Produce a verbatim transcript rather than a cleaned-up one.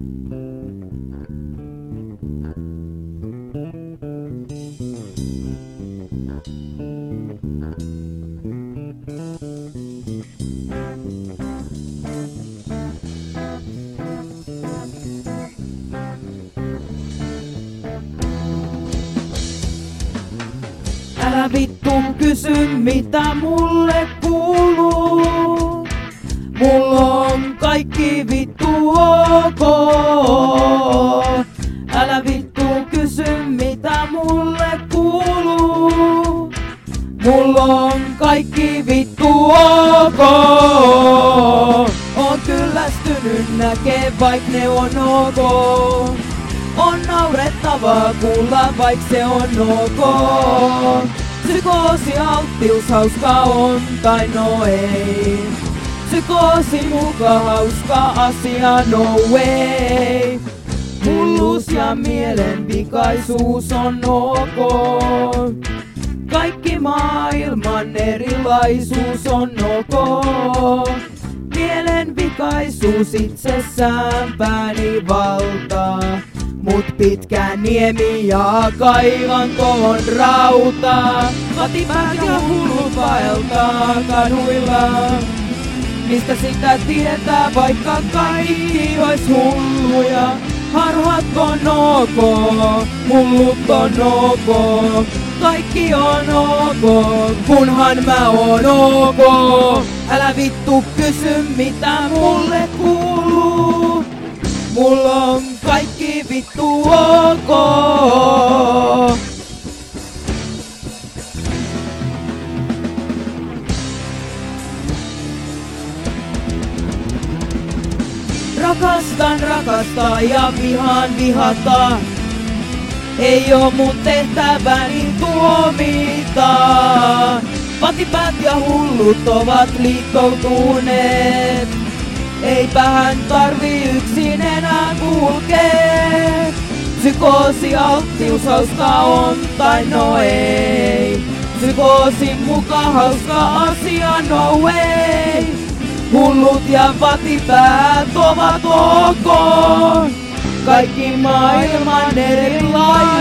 Älä vittu kysy mitä mulle kuuluu. Mulla on kaikki vittu ok. Älä vittu kysy mitä mulle kuuluu. Mulla on kaikki vittu ok. On kyllästynyt näkee vaik ne on ok. On naurettavaa kuulla vaik se on ok. Psykoosi alttius hauska on tai no ei. Psykoosi muka hauska asia no way. Hulluus ja mielenvikaisuus on ok. Kaikki maailman erilaisuus on ok. Mielenvikaisuus itsessään pääni valtaa. Mut pitkä niemi ja kaivantoon rautaa. Katipäät ja hullut vaeltaa kaduilla. Mistä sitä tietää vaikka kaikki ois hulluja. Harhat on ok, hullut on ok. Kaikki on ok, kunhan mä oon ok. Älä vittu kysy mitä mulle kuuluu. Mulla on kaikki vittu ok. Rakastan rakastaa ja vihaan vihata. Ei oo mun tehtäväni tuomita. Patipäät ja hullut ovat liittoutuneet. Eipähän tarvi yksin enää kulkee. Psykoosi alttius hauska on tai no ei. Psykoosi muka hauska asia no way. Hullut ja patipäät ovat ok. Kaikki maailman erilaisuus